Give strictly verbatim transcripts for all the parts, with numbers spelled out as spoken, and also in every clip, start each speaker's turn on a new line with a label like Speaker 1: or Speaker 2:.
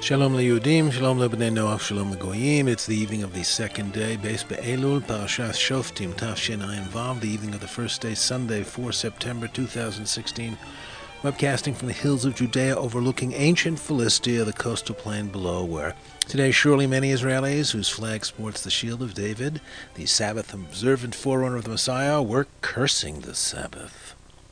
Speaker 1: Shalom leYudim, Shalom lebnei Noach, Shalom leGoyim. It's the evening of the second day, Beis Be'elul, Parashas Shoftim, Tafshin Ayin Vav, the evening of the first day, Sunday, the fourth of September two thousand sixteen. Webcasting from the hills of Judea overlooking ancient Philistia, the coastal plain below, where today surely many Israelis whose flag sports the shield of David, the Sabbath-observant forerunner of the Messiah, were cursing the Sabbath.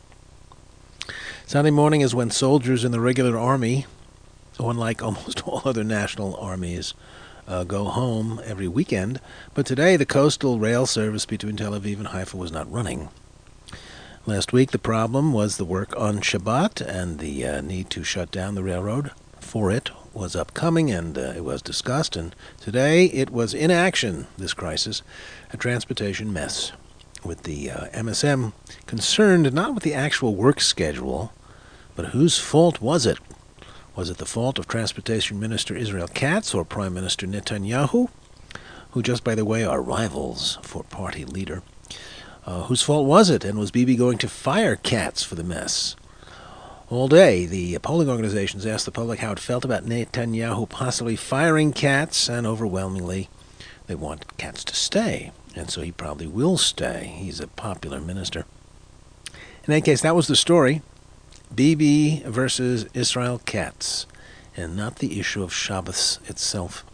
Speaker 1: Sunday morning is when soldiers in the regular army, unlike almost all other national armies, uh, go home every weekend. But today, the coastal rail service between Tel Aviv and Haifa was not running. Last week, the problem was the work on Shabbat, and the uh, need to shut down the railroad for it was upcoming, and uh, it was discussed. And today, it was in action, this crisis, a transportation mess, with the uh, M S M concerned not with the actual work schedule, but whose fault was it? Was it the fault of Transportation Minister Israel Katz or Prime Minister Netanyahu, who, just by the way, are rivals for party leader? Uh, whose fault was it, and was Bibi going to fire Katz for the mess? All day, the polling organizations asked the public how it felt about Netanyahu possibly firing Katz, and overwhelmingly, they want Katz to stay, and so he probably will stay. He's a popular minister. In any case, that was the story. Bibi versus Israel Katz, and not the issue of Shabbos itself.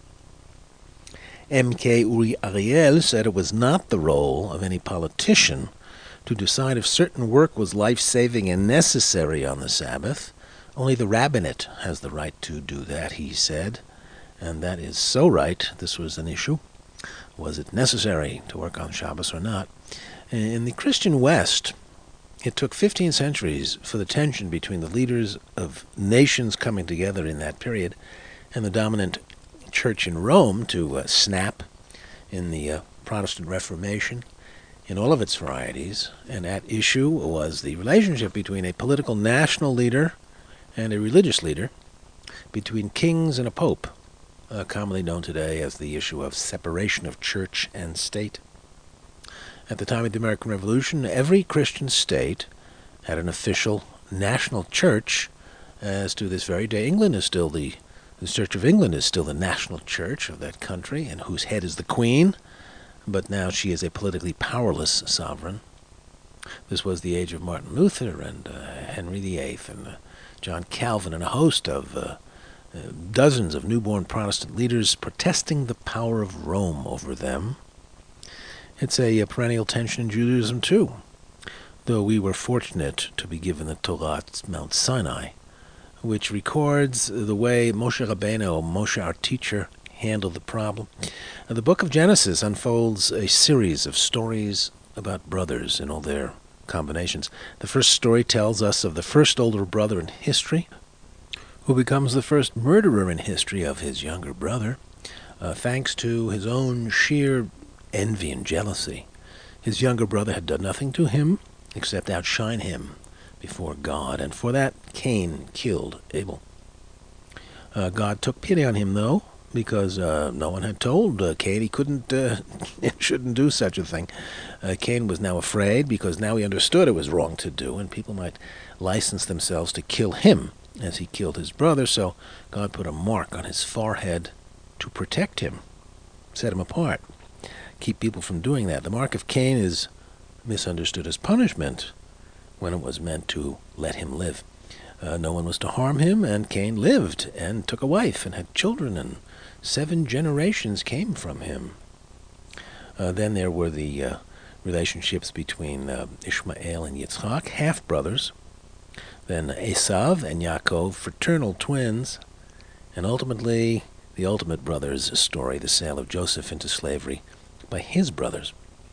Speaker 1: M K Uri Ariel said it was not the role of any politician to decide if certain work was life-saving and necessary on the Sabbath. Only the rabbinate has the right to do that, he said, and that is so right. This was an issue. Was it necessary to work on Shabbos or not? In the Christian West, it took fifteen centuries for the tension between the leaders of nations coming together in that period and the dominant church in Rome to uh, snap in the uh, Protestant Reformation in all of its varieties. And at issue was the relationship between a political national leader and a religious leader, between kings and a pope, uh, commonly known today as the issue of separation of church and state. At the time of the American Revolution, every Christian state had an official national church, as to this very day. England is still the, the Church of England is still the national church of that country, and whose head is the Queen, but now she is a politically powerless sovereign. This was the age of Martin Luther and uh, Henry the Eighth and uh, John Calvin, and a host of uh, uh, dozens of newborn Protestant leaders protesting the power of Rome over them. It's a, a perennial tension in Judaism, too, though we were fortunate to be given the Torah at Mount Sinai, which records the way Moshe Rabbeinu, or Moshe, our teacher, handled the problem. Now, the book of Genesis unfolds a series of stories about brothers in all their combinations. The first story tells us of the first older brother in history, who becomes the first murderer in history of his younger brother, uh, thanks to his own sheer envy and jealousy. His younger brother had done nothing to him except outshine him before God, and for that Cain killed Abel. Uh, God took pity on him, though, because uh, no one had told uh, Cain he couldn't, uh, shouldn't do such a thing. Uh, Cain was now afraid, because now he understood it was wrong to do, and people might license themselves to kill him as he killed his brother, so God put a mark on his forehead to protect him, set him apart, keep people from doing that. The mark of Cain is misunderstood as punishment when it was meant to let him live. Uh, no one was to harm him, and Cain lived and took a wife and had children, and seven generations came from him. Uh, then there were the uh, relationships between uh, Ishmael and Yitzchak, half-brothers, then Esav and Yaakov, fraternal twins, and ultimately the ultimate brother's story, the sale of Joseph into slavery by his brothers.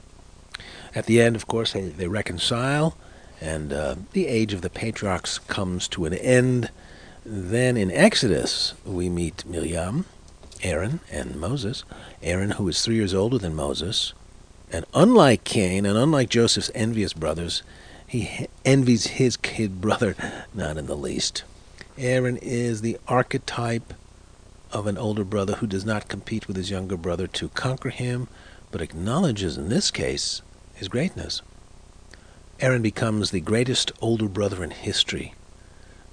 Speaker 1: At the end, of course, they, they reconcile, and uh, the age of the patriarchs comes to an end. Then in Exodus, we meet Miriam, Aaron, and Moses. Aaron, who is three years older than Moses, and unlike Cain, and unlike Joseph's envious brothers, he envies his kid brother not in the least. Aaron is the archetype of an older brother who does not compete with his younger brother to conquer him, but acknowledges, in this case, his greatness. Aaron becomes the greatest older brother in history,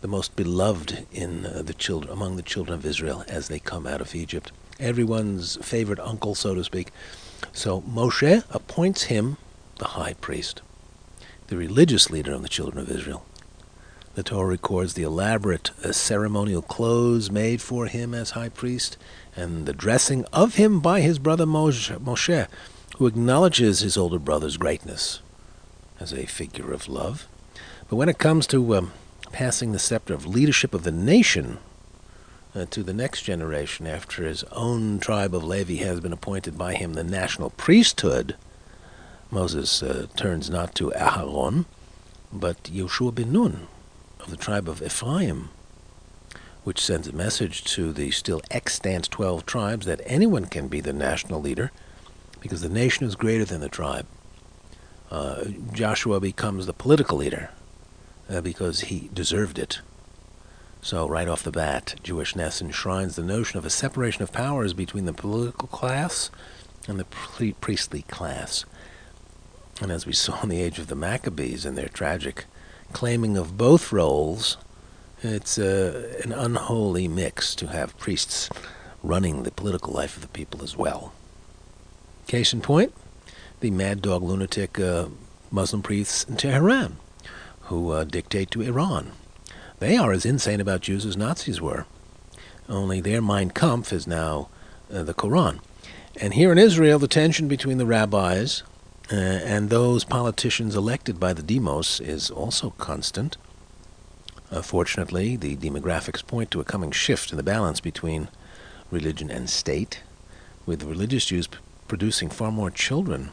Speaker 1: the most beloved in uh, the children among the children of Israel as they come out of Egypt. Everyone's favorite uncle, so to speak. So Moshe appoints him the high priest, the religious leader of the children of Israel. The Torah records the elaborate uh, ceremonial clothes made for him as high priest, and the dressing of him by his brother Moshe, Moshe, who acknowledges his older brother's greatness as a figure of love. But when it comes to um, passing the scepter of leadership of the nation uh, to the next generation, after his own tribe of Levi has been appointed by him the national priesthood, Moses uh, turns not to Aharon, but Yoshua ben Nun of the tribe of Ephraim, which sends a message to the still extant twelve tribes that anyone can be the national leader because the nation is greater than the tribe. Uh, Joshua becomes the political leader uh, because he deserved it. So right off the bat, Jewishness enshrines the notion of a separation of powers between the political class and the pre- priestly class. And as we saw in the age of the Maccabees and their tragic claiming of both roles, it's uh, an unholy mix to have priests running the political life of the people as well. Case in point, the mad dog lunatic uh, Muslim priests in Tehran who uh, dictate to Iran. They are as insane about Jews as Nazis were, only their Mein Kampf is now uh, the Quran. And here in Israel, the tension between the rabbis uh, and those politicians elected by the demos is also constant. Uh, fortunately, the demographics point to a coming shift in the balance between religion and state, with the religious Jews p- producing far more children.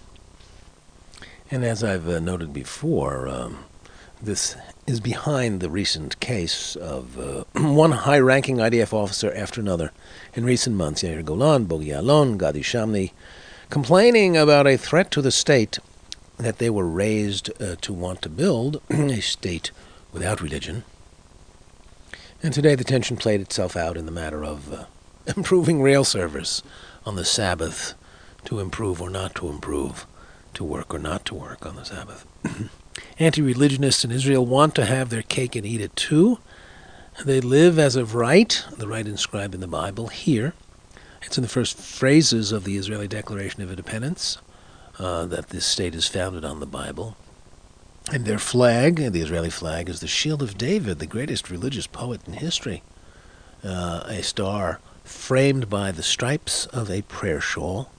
Speaker 1: And as I've uh, noted before, um, this is behind the recent case of uh, one high-ranking I D F officer after another in recent months, Yair Golan, Bogi Ya'alon, Gadi Shamni, complaining about a threat to the state that they were raised uh, to want to build, a state without religion. And today the tension played itself out in the matter of uh, improving rail service on the Sabbath, to improve or not to improve, to work or not to work on the Sabbath. Anti-religionists in Israel want to have their cake and eat it too. They live as of right, the right inscribed in the Bible, here. It's in the first phrases of the Israeli Declaration of Independence uh, that this state is founded on the Bible. And their flag, the Israeli flag, is the Shield of David, the greatest religious poet in history. Uh, a star framed by the stripes of a prayer shawl.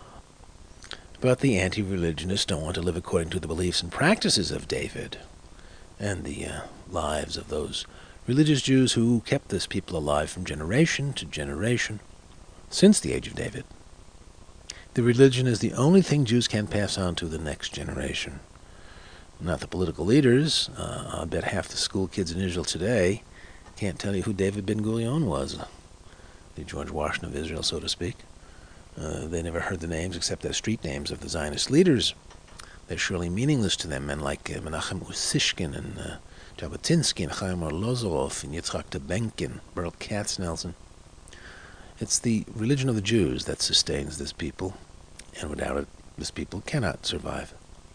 Speaker 1: But the anti-religionists don't want to live according to the beliefs and practices of David and the uh, lives of those religious Jews who kept this people alive from generation to generation since the age of David. The religion is the only thing Jews can pass on to the next generation. Not the political leaders. Uh, I bet half the school kids in Israel today can't tell you who David Ben Gurion was, the George Washington of Israel, so to speak. Uh, they never heard the names except as street names of the Zionist leaders. They're surely meaningless to them, men like uh, Menachem Usishkin and uh, Jabotinsky and Chaim Arlozorov and Yitzhak Tabenkin, Berl Katznelson. It's the religion of the Jews that sustains this people, and without it, this people cannot survive.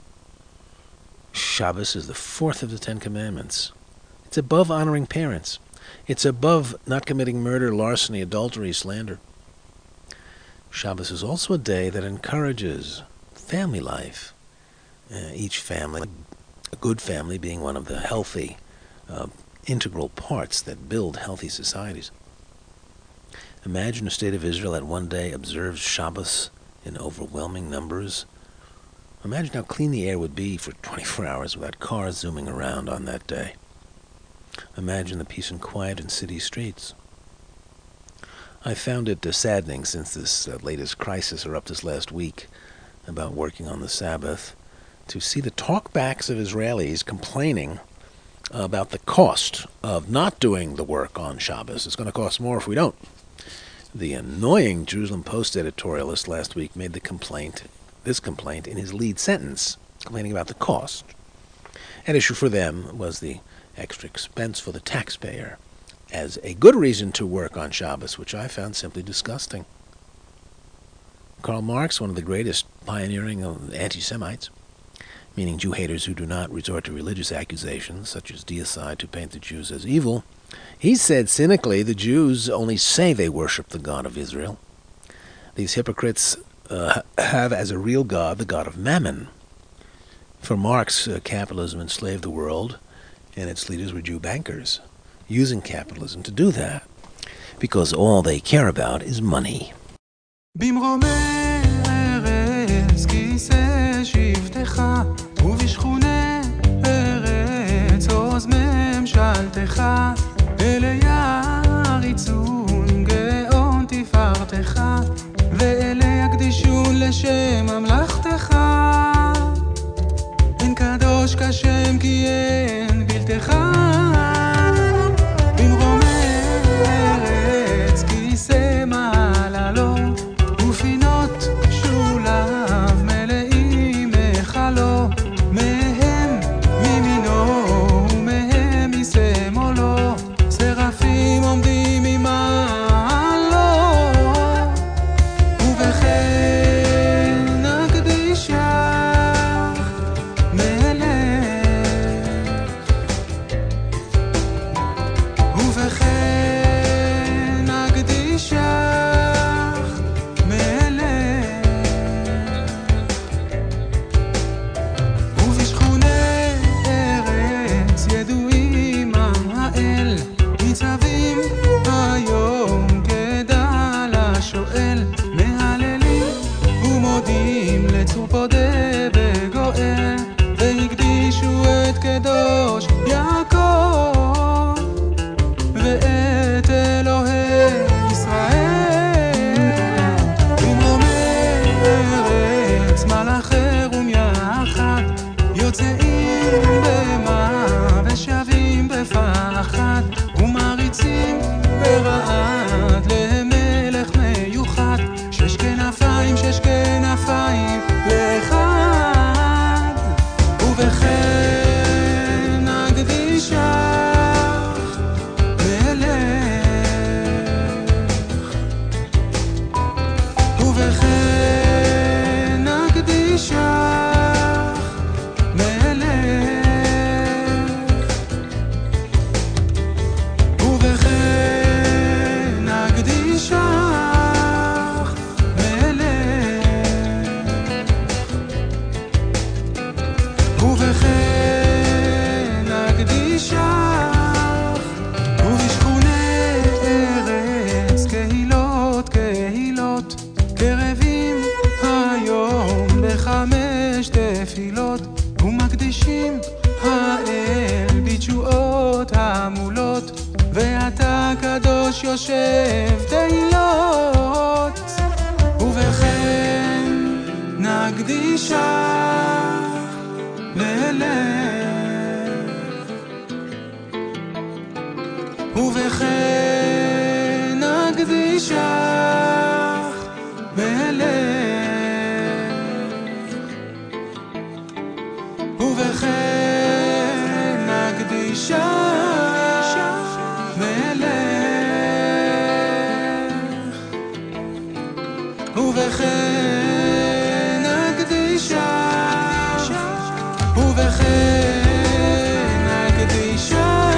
Speaker 1: Shabbos is the fourth of the Ten Commandments. It's above honoring parents. It's above not committing murder, larceny, adultery, slander. Shabbos is also a day that encourages family life. Uh, each family, a good family being one of the healthy, uh, integral parts that build healthy societies. Imagine a state of Israel that one day observes Shabbos in overwhelming numbers. Imagine how clean the air would be for twenty-four hours without cars zooming around on that day. Imagine the peace and quiet in city streets. I found it uh, saddening since this uh, latest crisis erupted this last week about working on the Sabbath to see the talkbacks of Israelis complaining about the cost of not doing the work on Shabbos. It's going to cost more if we don't. The annoying Jerusalem Post editorialist last week made the complaint, this complaint, in his lead sentence, complaining about the cost. An issue for them was the extra expense for the taxpayer, as a good reason to work on Shabbos, which I found simply disgusting. Karl Marx, one of the greatest pioneering of anti-Semites, meaning Jew haters who do not resort to religious accusations, such as deicide, to paint the Jews as evil. He said cynically the Jews only say they worship the God of Israel. These hypocrites uh, have as a real God the God of Mammon. For Marx, uh, capitalism enslaved the world, and its leaders were Jew bankers, using capitalism to do that, because all they care about is money.
Speaker 2: ובשכוני ארץ עוז ממשלתך אלה יריצון גאון תפארתך ואלה יקדישון לשם ממלכתך אין קדוש כשם כי אין בלתך במרומי ארץ כיסא מעללות ופינות שולב מלאים מחלו מהם מימינו ומהם משמאלו שרפים עומדים ממעלו ובכן נקדישך מלך ובכן נקדישך יושב תהילות ובכן נקדישך מלך ובכן נקדישך מלך ובכן נקדישך ובכן נקדישך ובכן נקדישך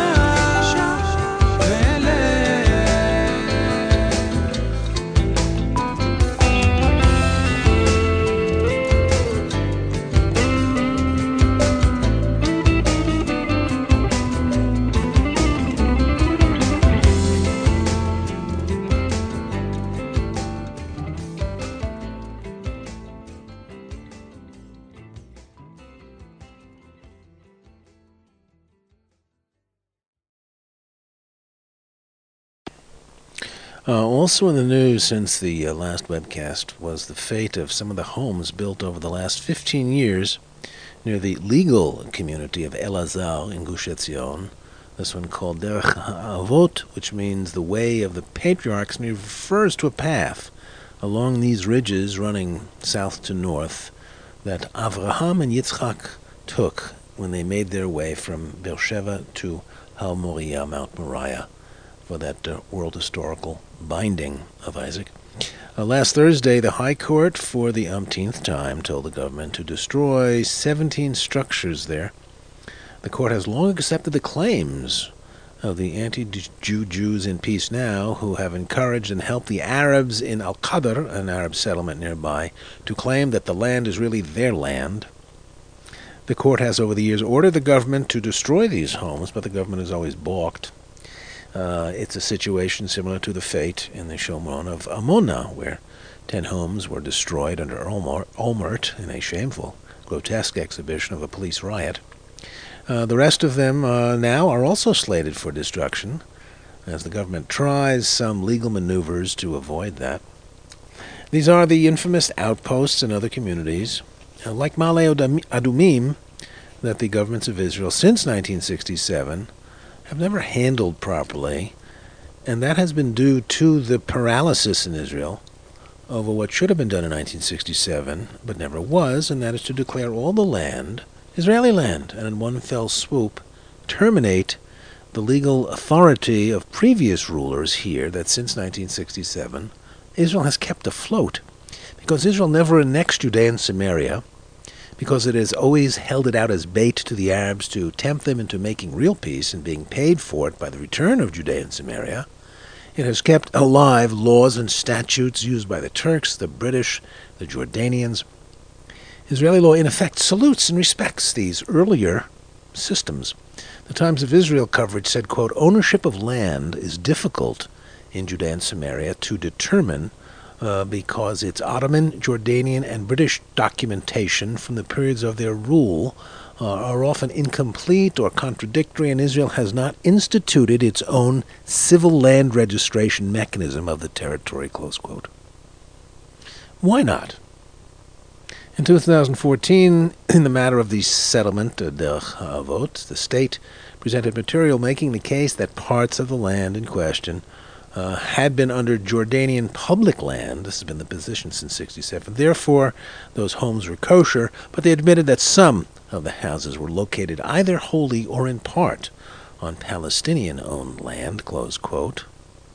Speaker 1: Uh, also in the news since the uh, last webcast was the fate of some of the homes built over the last fifteen years near the legal community of Elazar in Gush Etzion. This one called Derech HaAvot, which means the way of the patriarchs, and it refers to a path along these ridges running south to north that Avraham and Yitzchak took when they made their way from Beersheba to Har Moriah, Mount Moriah, for that uh, world historical binding of Isaac. Uh, last Thursday, the High Court, for the umpteenth time, told the government to destroy seventeen structures there. The court has long accepted the claims of the anti-Jew Jews in Peace Now, who have encouraged and helped the Arabs in Al-Qadr, an Arab settlement nearby, to claim that the land is really their land. The court has over the years ordered the government to destroy these homes, but the government has always balked. Uh, it's a situation similar to the fate in the Shomron of Amona, where ten homes were destroyed under Olmert in a shameful, grotesque exhibition of a police riot. Uh, the rest of them uh, now are also slated for destruction, as the government tries some legal maneuvers to avoid that. These are the infamous outposts in other communities, uh, like Ma'ale Adumim, that the governments of Israel since nineteen sixty-seven have never handled properly, and that has been due to the paralysis in Israel over what should have been done in nineteen sixty-seven, but never was, and that is to declare all the land Israeli land, and in one fell swoop terminate the legal authority of previous rulers here that since nineteen sixty-seven Israel has kept afloat. Because Israel never annexed Judea and Samaria, because it has always held it out as bait to the Arabs to tempt them into making real peace and being paid for it by the return of Judea and Samaria, it has kept alive laws and statutes used by the Turks, the British, the Jordanians. Israeli law, in effect, salutes and respects these earlier systems. The Times of Israel coverage said, quote, ownership of land is difficult in Judea and Samaria to determine uh, because its Ottoman, Jordanian, and British documentation from the periods of their rule uh, are often incomplete or contradictory, and Israel has not instituted its own civil land registration mechanism of the territory, close quote. Why not? In two thousand fourteen, in the matter of the settlement of the Avot, the state presented material making the case that parts of the land in question uh, had been under Jordanian public land. This has been the position since sixty-seven. Therefore, those homes were kosher, but they admitted that some of the houses were located either wholly or in part on Palestinian-owned land, close quote.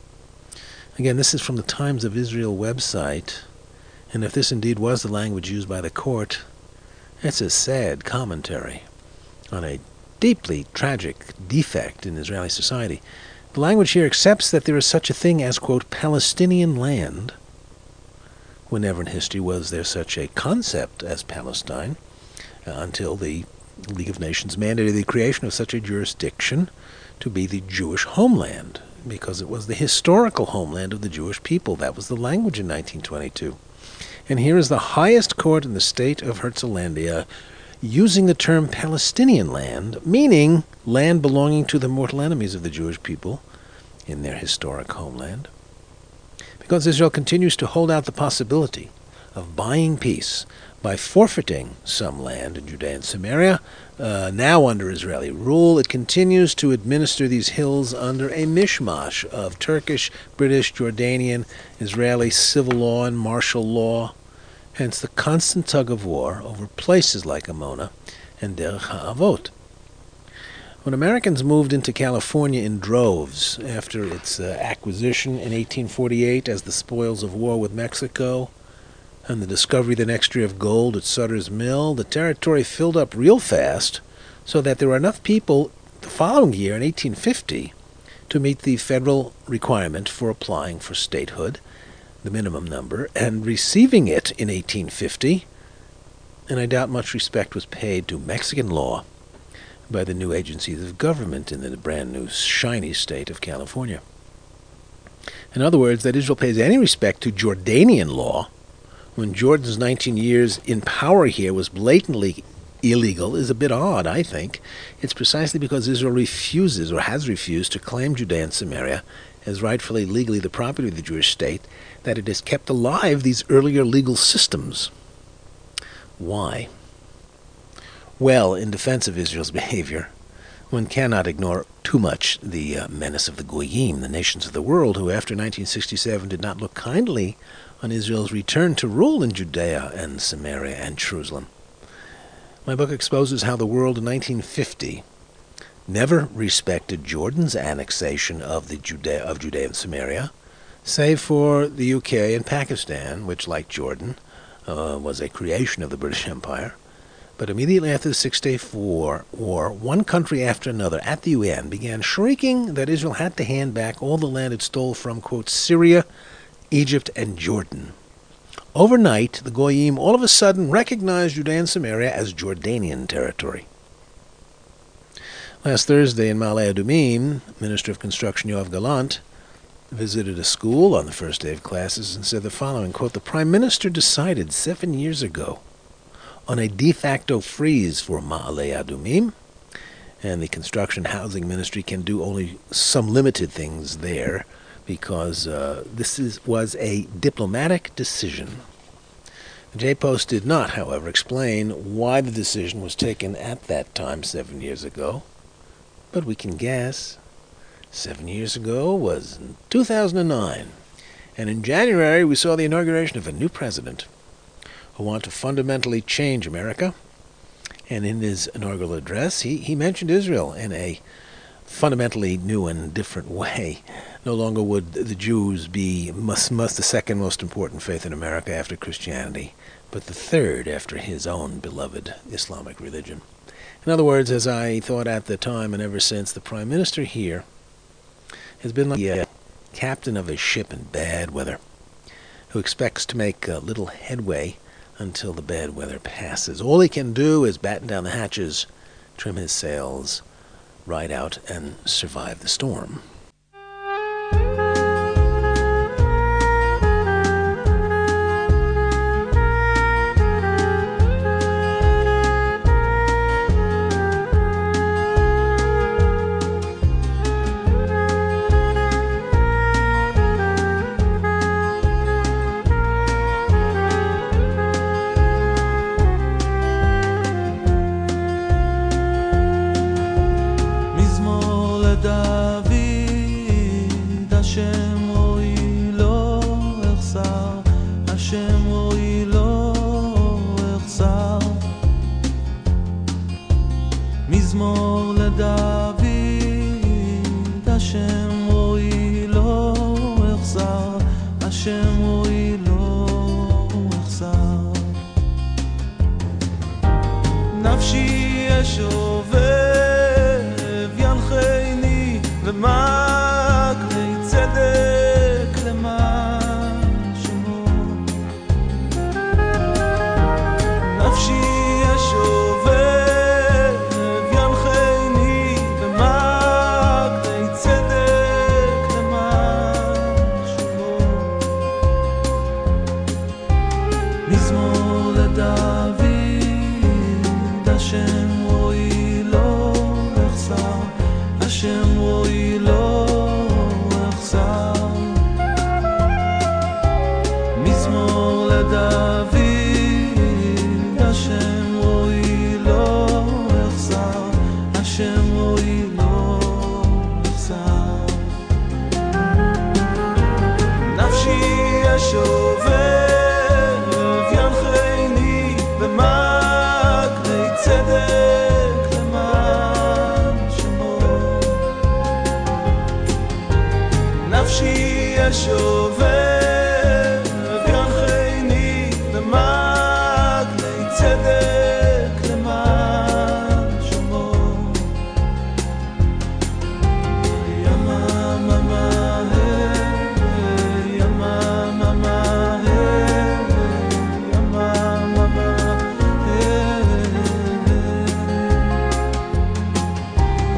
Speaker 1: Again, this is from the Times of Israel website. And if this indeed was the language used by the court, it's a sad commentary on a deeply tragic defect in Israeli society. The language here accepts that there is such a thing as, quote, Palestinian land, whenever in history was there such a concept as Palestine, uh, until the League of Nations mandated the creation of such a jurisdiction to be the Jewish homeland, because it was the historical homeland of the Jewish people. That was the language in nineteen twenty-two. And here is the highest court in the state of Herzliya using the term Palestinian land, meaning land belonging to the mortal enemies of the Jewish people in their historic homeland. Because Israel continues to hold out the possibility of buying peace by forfeiting some land in Judea and Samaria, uh, now under Israeli rule, it continues to administer these hills under a mishmash of Turkish, British, Jordanian, Israeli civil law and martial law. Hence the constant tug of war over places like Amona and Derech HaAvot. When Americans moved into California in droves after its uh, acquisition in eighteen forty-eight as the spoils of war with Mexico and the discovery the next year of gold at Sutter's Mill, the territory filled up real fast so that there were enough people the following year in eighteen fifty to meet the federal requirement for applying for statehood, the minimum number, and receiving it in eighteen fifty, and I doubt much respect was paid to Mexican law by the new agencies of government in the brand new shiny state of California. In other words, that Israel pays any respect to Jordanian law when Jordan's nineteen years in power here was blatantly illegal is a bit odd, I think. It's precisely because Israel refuses or has refused to claim Judea and Samaria as rightfully legally the property of the Jewish state that it has kept alive these earlier legal systems. Why? Well, in defense of Israel's behavior, one cannot ignore too much the uh, menace of the Goyim, the nations of the world, who after nineteen sixty-seven did not look kindly on Israel's return to rule in Judea and Samaria and Jerusalem. My book exposes how the world in nineteen fifty never respected Jordan's annexation of the Judea of Judea and Samaria, save for the U K and Pakistan, which, like Jordan, uh, was a creation of the British Empire. But immediately after the Six-Day War, war, one country after another at the U N began shrieking that Israel had to hand back all the land it stole from, quote, Syria, Egypt, and Jordan. Overnight, the Goyim all of a sudden recognized Judea and Samaria as Jordanian territory. Last Thursday in Ma'ale Adumim, Minister of Construction Yoav Gallant visited a school on the first day of classes and said the following, quote, the Prime Minister decided seven years ago on a de facto freeze for Ma'ale Adumim, and the Construction Housing Ministry can do only some limited things there because uh, this is, was a diplomatic decision. The J-Post did not, however, explain why the decision was taken at that time seven years ago, but we can guess. Seven years ago was in two thousand nine, and in January we saw the inauguration of a new president who want to fundamentally change America. And in his inaugural address, he, he mentioned Israel in a fundamentally new and different way. No longer would the Jews be must, must the second most important faith in America after Christianity, but the third after his own beloved Islamic religion. In other words, as I thought at the time and ever since, the Prime Minister here has been like the uh, captain of a ship in bad weather, who expects to make uh, little headway until the bad weather passes. All he can do is batten down the hatches, trim his sails, ride out, and survive the storm.
Speaker 2: מזמור לדוד, השם רואי לו יחסר, השם רואי לו יחסר. נפשי ישובב ינחני ומגלי צדק למען שמו. נפשי ישובב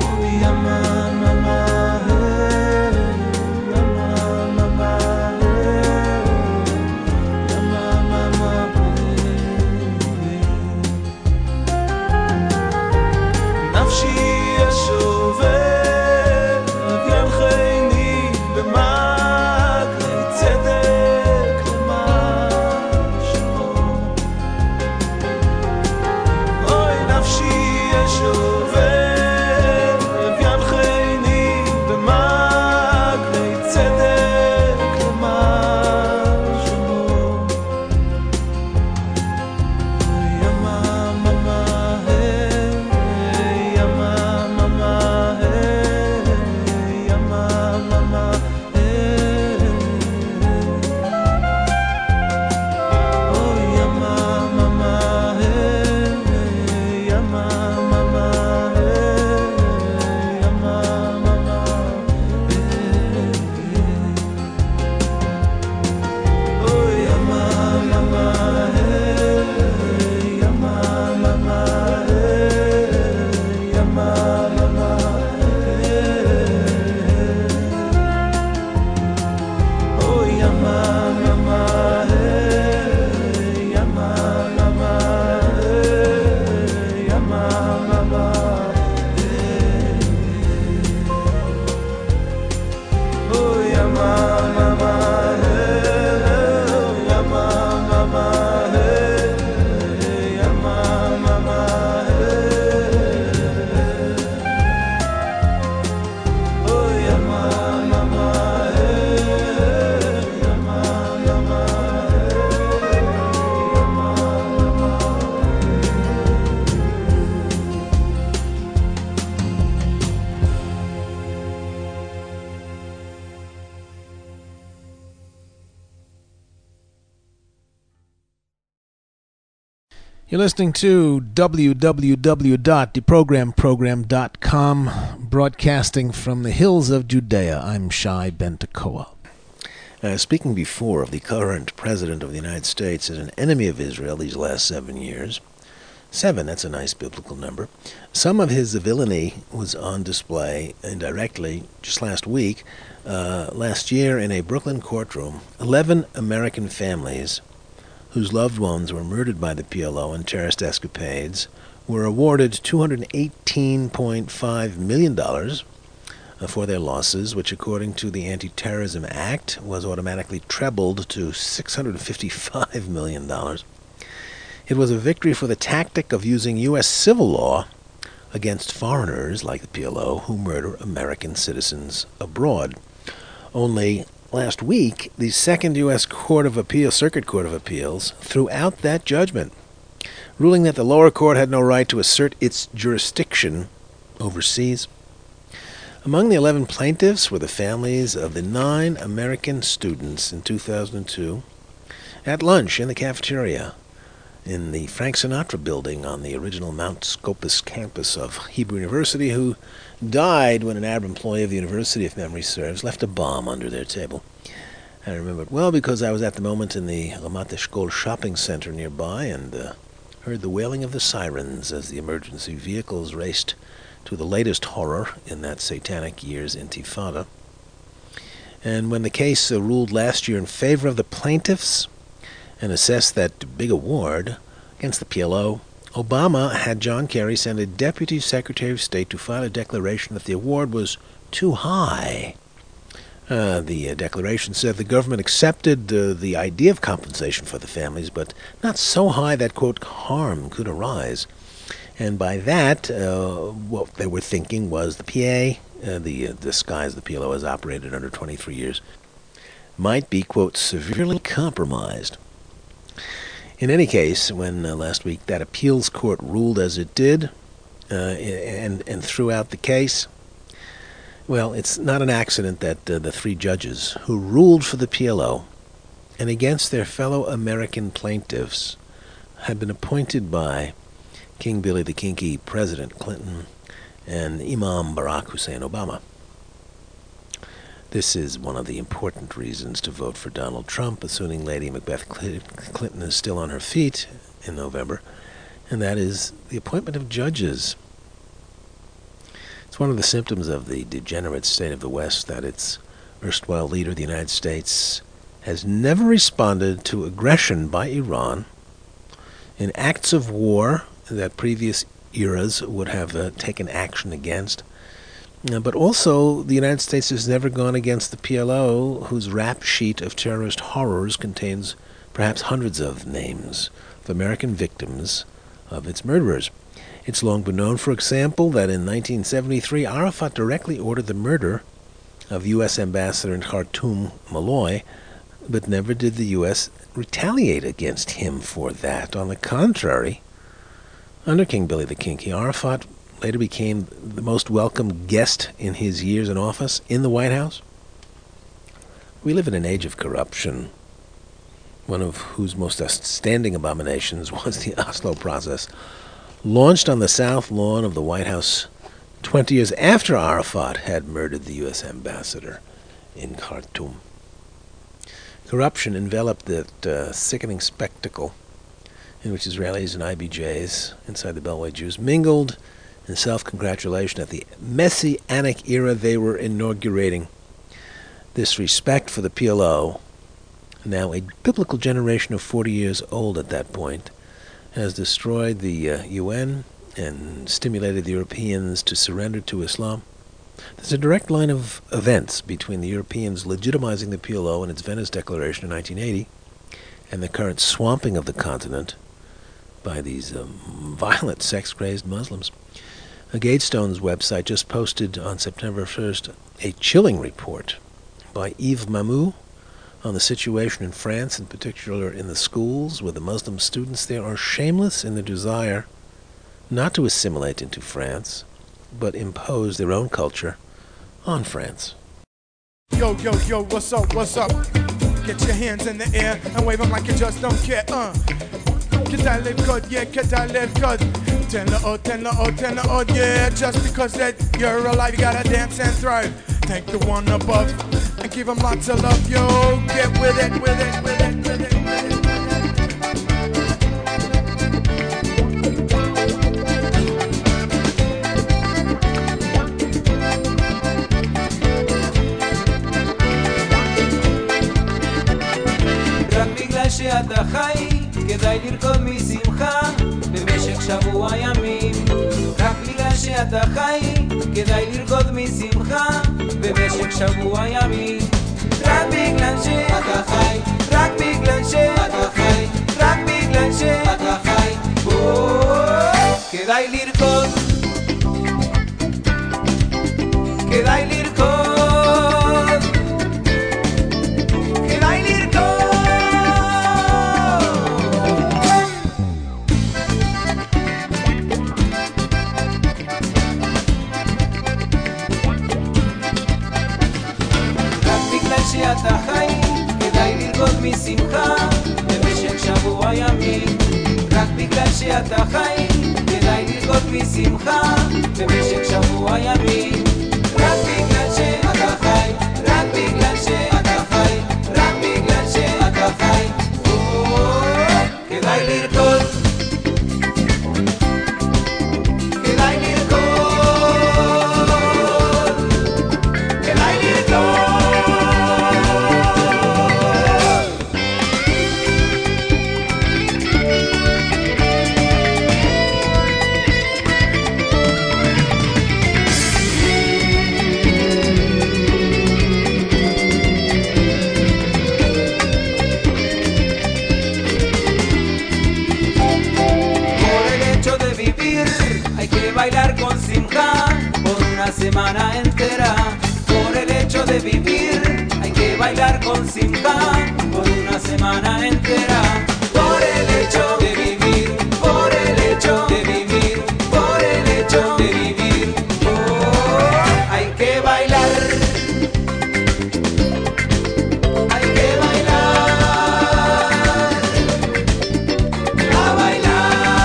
Speaker 3: Yama, mama, hey, yama, mama, hey.
Speaker 1: You're listening to w w w dot the program program dot com, broadcasting from the hills of Judea. I'm Shai Ben Tekoa. Uh, speaking before of the current president of the United States as an enemy of Israel these last seven years, seven, that's a nice biblical number. Some of his villainy was on display indirectly just last week. Uh, last year in a Brooklyn courtroom, eleven American families whose loved ones were murdered by the P L O in terrorist escapades were awarded two hundred eighteen point five million dollars for their losses, which according to the Anti-Terrorism Act was automatically trebled to six hundred fifty-five million dollars. It was a victory for the tactic of using U S civil law against foreigners like the P L O who murder American citizens abroad. Only last week, the Second U S Court of Appeals, Circuit Court of Appeals, threw out that judgment, ruling that the lower court had no right to assert its jurisdiction overseas. Among the eleven plaintiffs were the families of the nine American students in two thousand two at lunch in the cafeteria in the Frank Sinatra building on the original Mount Scopus campus of Hebrew University, who died when an Arab employee of the university, if memory serves, left a bomb under their table. I remember it well because I was at the moment in the Ramat Eshkol shopping center nearby and uh, heard the wailing of the sirens as the emergency vehicles raced to the latest horror in that satanic year's intifada. And when the case uh, ruled last year in favor of the plaintiffs and assessed that big award against the P L O, Obama had John Kerry send a Deputy Secretary of State to file a declaration that the award was too high. Uh, the uh, declaration said the government accepted uh, the idea of compensation for the families, but not so high that, quote, harm could arise. And by that, uh, what they were thinking was the P A, uh, the uh, disguise the P L O has operated under twenty-three years, might be, quote, severely compromised. In any case, when uh, last week that appeals court ruled as it did uh, and, and threw out the case, well, it's not an accident that uh, the three judges who ruled for the P L O and against their fellow American plaintiffs had been appointed by King Billy the Kinky, President Clinton, and Imam Barack Hussein Obama. This is one of the important reasons to vote for Donald Trump, assuming Lady Macbeth Clinton is still on her feet in November, and that is the appointment of judges. It's one of the symptoms of the degenerate state of the West that its erstwhile leader, the United States, has never responded to aggression by Iran in acts of war that previous eras would have uh, taken action against. Uh, but also, the United States has never gone against the P L O, whose rap sheet of terrorist horrors contains perhaps hundreds of names of American victims of its murderers. It's long been known, for example, that in nineteen seventy-three, Arafat directly ordered the murder of U S Ambassador in Khartoum, Malloy, but never did the U S retaliate against him for that. On the contrary, under King Billy the Kinky, Arafat later became the most welcome guest in his years in office in the White House. We live in an age of corruption, one of whose most outstanding abominations was the Oslo process, launched on the south lawn of the White House twenty years after Arafat had murdered the U S ambassador in Khartoum. Corruption enveloped that uh, sickening spectacle in which Israelis and I B Js inside the Beltway Jews mingled in self-congratulation at the messianic era they were inaugurating. This respect for the P L O, now a biblical generation of forty years old at that point, has destroyed the uh, U N and stimulated the Europeans to surrender to Islam. There's a direct line of events between the Europeans legitimizing the P L O and its Venice Declaration in nineteen eighty and the current swamping of the continent by these um, violent sex-crazed Muslims. Gatestone's website just posted on September first a chilling report by Yves Mamou on the situation in France, in particular in the schools, where the Muslim students there are shameless in their desire not to assimilate into France, but impose their own culture on France.
Speaker 3: Yo, yo, yo, what's up, what's up? Get your hands in the air and wave them like you just don't care, uh. כדאי לרקוד, yeah, כדאי לרקוד. תן לו עוד, תן לו עוד, תן לו עוד, yeah. Just because that you're alive, you gotta dance and thrive. Thank the one above and give him lots of love, yo. Get with it, with it, with it, with it.
Speaker 4: שאתה חי, כדאי לרקוד משמחה במשך שבוע ימים. רק בגלל שאתה חי, כדאי לרקוד משמחה במשך שבוע ימים. רק בגלל שאתה חי, רק בגלל שאתה חי, רק בגלל שאתה חי, כדאי לרקוד, כדאי לרקוד. שאתה חי, כדאי לרקוד משמחה במשך שבוע ימים. רק בגלל שאתה חי, כדאי לרקוד משמחה במשך שבוע ימים. רק בגלל שאתה חי, רק בגלל שאתה חי, רק בגלל שאתה חי, כדאי לרקוד, כדאי לרקוד, כדאי לרקוד. Bailar con simja por una semana entera. Por el hecho de vivir hay que bailar con simja por una semana entera. Por el hecho de vivir, por el hecho de vivir, por el hecho de vivir, oh, hay que bailar, hay que bailar, a bailar.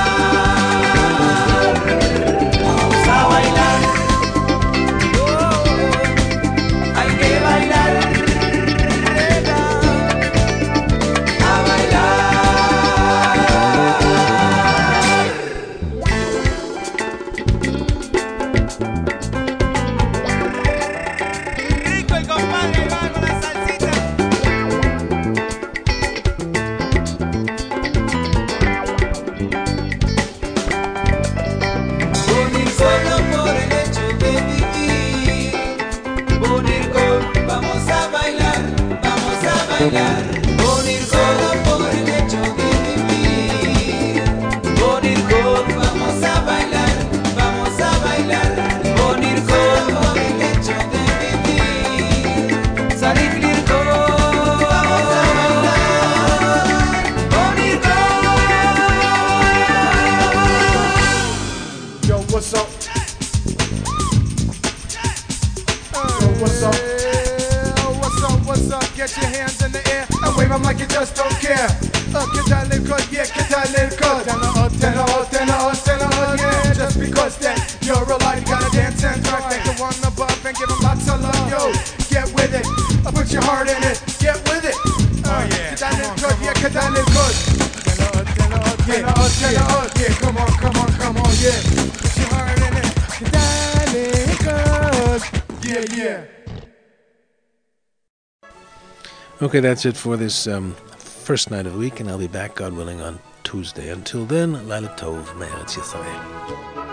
Speaker 4: Unir solo por el hecho de vivir. Unir con, vamos a bailar, vamos a bailar. Unir con por el hecho de vivir. Salir con, vamos a bailar. Unir con.
Speaker 3: Yo, what's up? Yo, what's up? What's up? Get your hands in the air and wave them like you just don't care. Uh, كداي للكل, yeah, كداي للكل. Tell her, oh, tell her, oh, tell her, oh, tell her, oh, yeah. Just because that you're alive, you gotta dance and thrive. Thank the one above and give them lots of love, yo. Get with it, uh, put your heart in it. Get with it. Uh, oh yeah, كداي للكل, yeah, كداي للكل. Tell her, oh, tell her, oh, tell her, oh, tell her, oh, yeah. Come on, come on, come on, yeah. Put your heart in it. كداي للكل. Yeah, yeah.
Speaker 1: Okay, that's it for this um, first night of the week, and I'll be back, God willing, on Tuesday. Until then, Laila Tov, Me'eretz Yisrael.